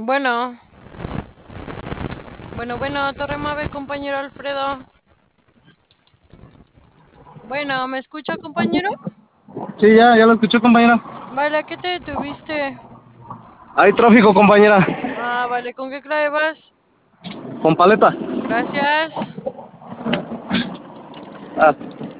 Bueno, bueno, Torre Mave, compañero Alfredo. Bueno, ¿me escucha, compañero? Sí, ya lo escuché, compañera. Vale, ¿a qué te detuviste? Hay tráfico, compañera. Ah, vale, ¿con qué clave vas? Con paleta. Gracias. Ah,